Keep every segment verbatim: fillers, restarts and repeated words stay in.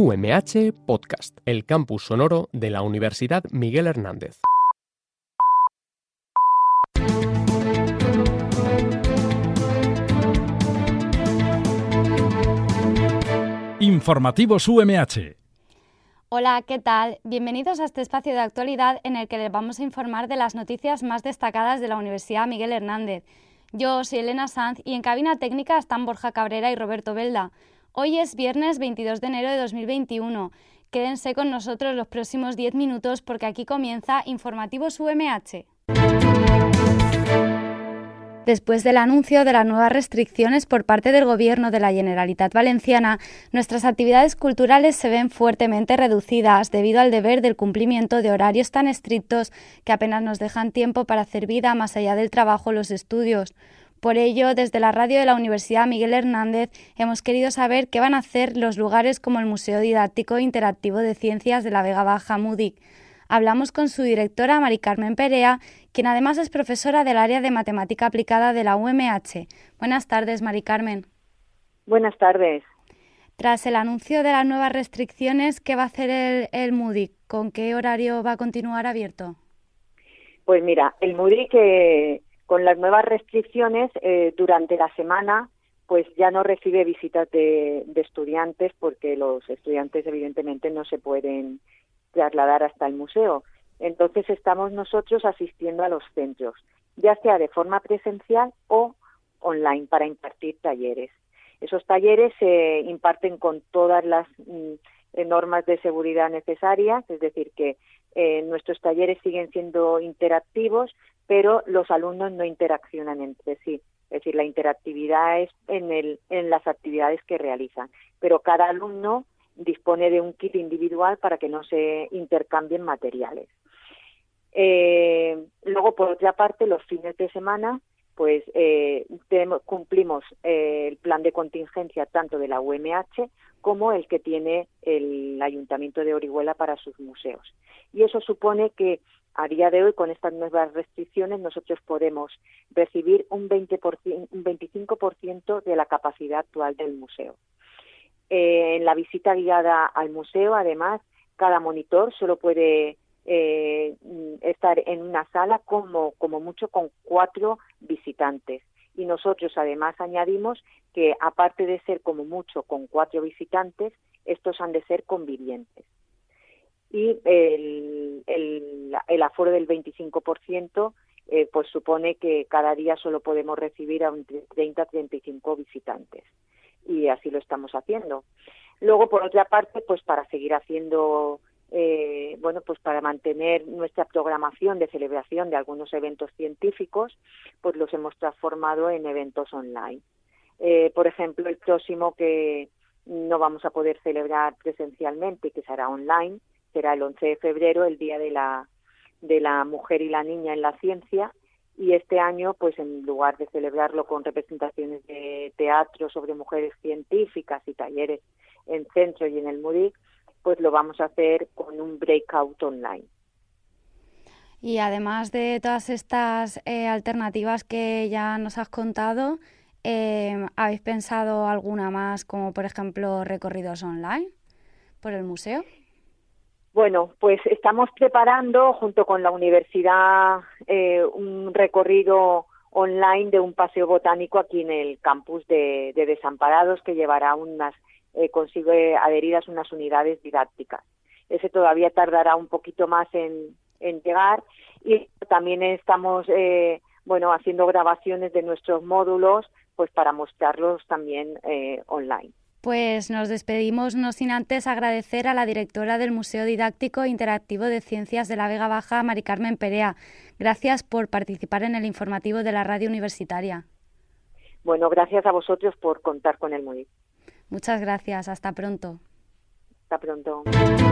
U M H Podcast, el campus sonoro de la Universidad Miguel Hernández. Informativos U M H. Hola, ¿qué tal? Bienvenidos a este espacio de actualidad en el que les vamos a informar de las noticias más destacadas de la Universidad Miguel Hernández. Yo soy Elena Sanz y en cabina técnica están Borja Cabrera y Roberto Belda. Hoy es viernes veintidós de enero de dos mil veintiuno. Quédense con nosotros los próximos diez minutos porque aquí comienza Informativos U M H. Después del anuncio de las nuevas restricciones por parte del Gobierno de la Generalitat Valenciana, nuestras actividades culturales se ven fuertemente reducidas debido al deber del cumplimiento de horarios tan estrictos que apenas nos dejan tiempo para hacer vida más allá del trabajo o los estudios. Por ello, desde la radio de la Universidad Miguel Hernández hemos querido saber qué van a hacer los lugares como el Museo Didáctico Interactivo de Ciencias de la Vega Baja, MUDIC. Hablamos con su directora, Mari Carmen Perea, quien además es profesora del área de Matemática Aplicada de la U M H. Buenas tardes, Mari Carmen. Buenas tardes. Tras el anuncio de las nuevas restricciones, ¿qué va a hacer el, el MUDIC? ¿Con qué horario va a continuar abierto? Pues mira, el MUDIC eh, con las nuevas restricciones eh, durante la semana pues ya no recibe visitas de, de estudiantes porque los estudiantes evidentemente no se pueden trasladar hasta el museo. Entonces estamos nosotros asistiendo a los centros, ya sea de forma presencial o online para impartir talleres. Esos talleres se imparten con todas las mm, normas de seguridad necesarias, es decir, que eh, nuestros talleres siguen siendo interactivos, pero los alumnos no interaccionan entre sí. Es decir, la interactividad es en, el, en las actividades que realizan, pero cada alumno dispone de un kit individual para que no se intercambien materiales. Eh, luego, por otra parte, los fines de semana, pues eh, tenemos, cumplimos eh, el plan de contingencia tanto de la U M H como el que tiene el Ayuntamiento de Orihuela para sus museos. Y eso supone que a día de hoy, con estas nuevas restricciones, nosotros podemos recibir un veinte por ciento, un veinticinco por ciento de la capacidad actual del museo. Eh, en la visita guiada al museo, además, cada monitor solo puede eh, estar en una sala como, como mucho con cuatro visitantes. Y nosotros, además, añadimos que, aparte de ser como mucho con cuatro visitantes, estos han de ser convivientes. Y el, el, el aforo del veinticinco por ciento eh, pues supone que cada día solo podemos recibir a entre treinta a treinta y cinco visitantes. Y así lo estamos haciendo. Luego, por otra parte, pues para seguir haciendo, eh, bueno, pues para mantener nuestra programación de celebración de algunos eventos científicos, pues los hemos transformado en eventos online. Eh, por ejemplo, el próximo que no vamos a poder celebrar presencialmente y que será online, será el once de febrero, el Día de la, de la Mujer y la Niña en la Ciencia. Y este año, pues en lugar de celebrarlo con representaciones de teatro sobre mujeres científicas y talleres en centro y en el MUDIC, pues lo vamos a hacer con un breakout online. Y además de todas estas eh, alternativas que ya nos has contado, eh, ¿habéis pensado alguna más, como por ejemplo recorridos online por el museo? Bueno, pues estamos preparando junto con la universidad eh, un recorrido online de un paseo botánico aquí en el campus de, de Desamparados que llevará unas, eh, consigue adheridas unas unidades didácticas. Ese todavía tardará un poquito más en, en llegar y también estamos eh, bueno haciendo grabaciones de nuestros módulos pues para mostrarlos también eh, online. Pues nos despedimos no sin antes agradecer a la directora del Museo Didáctico Interactivo de Ciencias de la Vega Baja, Mari Carmen Perea. Gracias por participar en el informativo de la radio universitaria. Bueno, gracias a vosotros por contar con el MUDIC. Muchas gracias. Hasta pronto. Hasta pronto.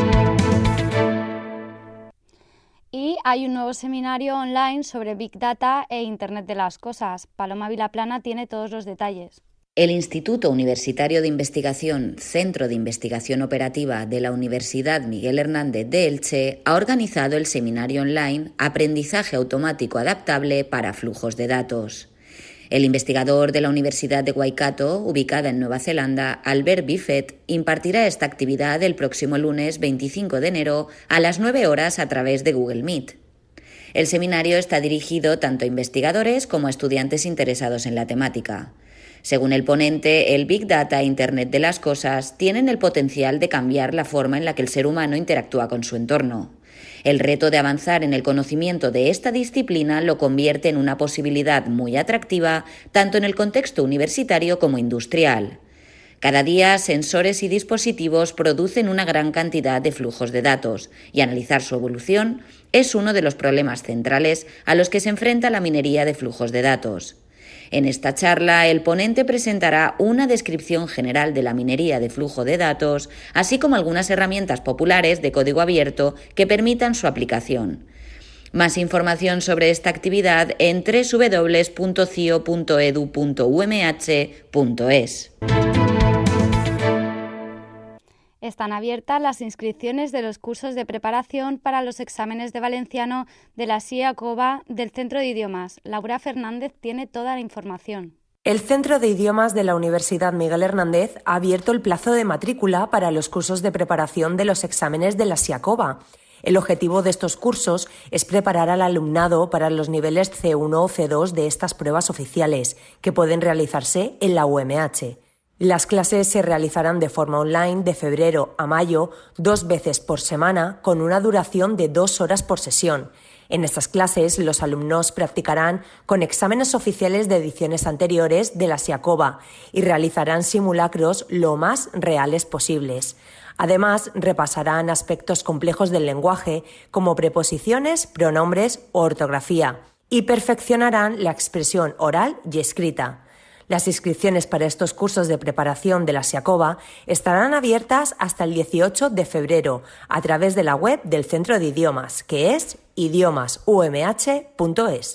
Y hay un nuevo seminario online sobre Big Data e Internet de las Cosas. Paloma Vilaplana tiene todos los detalles. El Instituto Universitario de Investigación, Centro de Investigación Operativa de la Universidad Miguel Hernández de Elche, ha organizado el seminario online Aprendizaje Automático Adaptable para Flujos de Datos. El investigador de la Universidad de Waikato, ubicada en Nueva Zelanda, Albert Biffet, impartirá esta actividad el próximo lunes veinticinco de enero a las nueve horas a través de Google Meet. El seminario está dirigido tanto a investigadores como a estudiantes interesados en la temática. Según el ponente, el Big Data e Internet de las cosas tienen el potencial de cambiar la forma en la que el ser humano interactúa con su entorno. El reto de avanzar en el conocimiento de esta disciplina lo convierte en una posibilidad muy atractiva tanto en el contexto universitario como industrial. Cada día, sensores y dispositivos producen una gran cantidad de flujos de datos y analizar su evolución es uno de los problemas centrales a los que se enfrenta la minería de flujos de datos. En esta charla, el ponente presentará una descripción general de la minería de flujo de datos, así como algunas herramientas populares de código abierto que permitan su aplicación. Más información sobre esta actividad en doble u doble u doble u punto cio punto edu punto u m h punto es. Están abiertas las inscripciones de los cursos de preparación para los exámenes de valenciano de la SIACOBA del Centro de Idiomas. Laura Fernández tiene toda la información. El Centro de Idiomas de la Universidad Miguel Hernández ha abierto el plazo de matrícula para los cursos de preparación de los exámenes de la SIACOBA. El objetivo de estos cursos es preparar al alumnado para los niveles ce uno o ce dos de estas pruebas oficiales, que pueden realizarse en la U M H. Las clases se realizarán de forma online de febrero a mayo, dos veces por semana, con una duración de dos horas por sesión. En estas clases, los alumnos practicarán con exámenes oficiales de ediciones anteriores de la SIACOBA y realizarán simulacros lo más reales posibles. Además, repasarán aspectos complejos del lenguaje, como preposiciones, pronombres o ortografía, y perfeccionarán la expresión oral y escrita. Las inscripciones para estos cursos de preparación de la SIACOBA estarán abiertas hasta el dieciocho de febrero a través de la web del Centro de Idiomas, que es idiomas u m h punto es.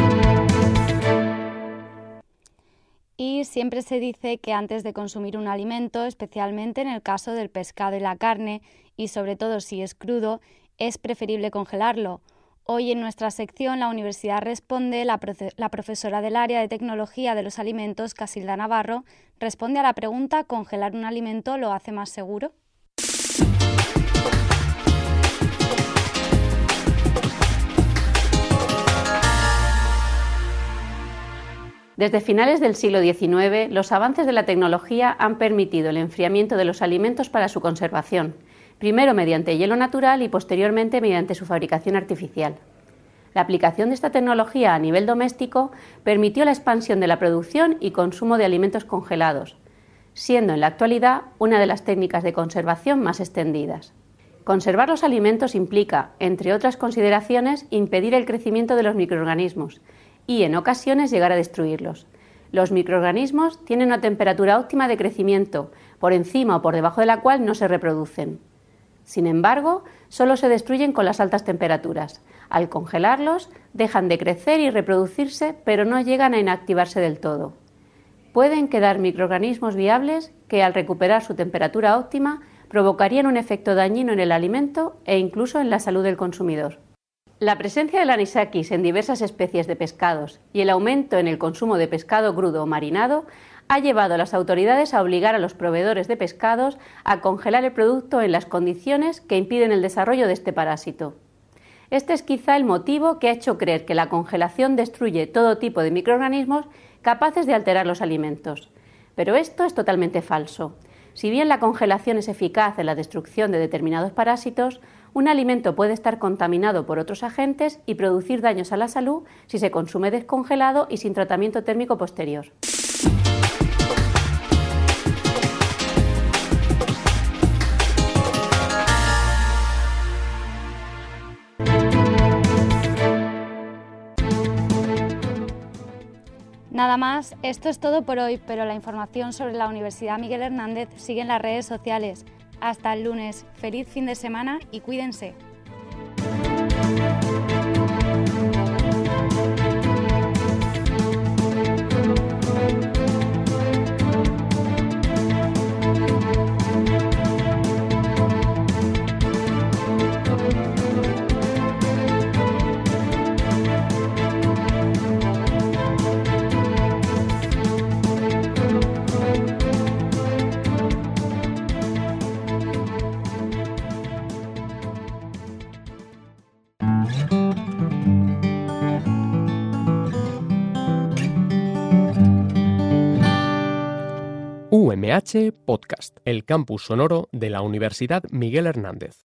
Y siempre se dice que antes de consumir un alimento, especialmente en el caso del pescado y la carne, y sobre todo si es crudo, es preferible congelarlo. Hoy en nuestra sección La Universidad Responde, la, profe- la profesora del área de Tecnología de los Alimentos, Casilda Navarro, responde a la pregunta ¿congelar un alimento lo hace más seguro? Desde finales del siglo diecinueve, los avances de la tecnología han permitido el enfriamiento de los alimentos para su conservación, primero mediante hielo natural y posteriormente mediante su fabricación artificial. La aplicación de esta tecnología a nivel doméstico permitió la expansión de la producción y consumo de alimentos congelados, siendo en la actualidad una de las técnicas de conservación más extendidas. Conservar los alimentos implica, entre otras consideraciones, impedir el crecimiento de los microorganismos y, en ocasiones, llegar a destruirlos. Los microorganismos tienen una temperatura óptima de crecimiento, por encima o por debajo de la cual no se reproducen. Sin embargo, solo se destruyen con las altas temperaturas. Al congelarlos, dejan de crecer y reproducirse, pero no llegan a inactivarse del todo. Pueden quedar microorganismos viables que, al recuperar su temperatura óptima, provocarían un efecto dañino en el alimento e incluso en la salud del consumidor. La presencia del anisakis en diversas especies de pescados y el aumento en el consumo de pescado crudo o marinado ha llevado a las autoridades a obligar a los proveedores de pescados a congelar el producto en las condiciones que impiden el desarrollo de este parásito. Este es quizá el motivo que ha hecho creer que la congelación destruye todo tipo de microorganismos capaces de alterar los alimentos. Pero esto es totalmente falso. Si bien la congelación es eficaz en la destrucción de determinados parásitos, un alimento puede estar contaminado por otros agentes y producir daños a la salud si se consume descongelado y sin tratamiento térmico posterior. Nada más, esto es todo por hoy, pero la información sobre la Universidad Miguel Hernández sigue en las redes sociales. Hasta el lunes, feliz fin de semana y cuídense. U M H Podcast, el campus sonoro de la Universidad Miguel Hernández.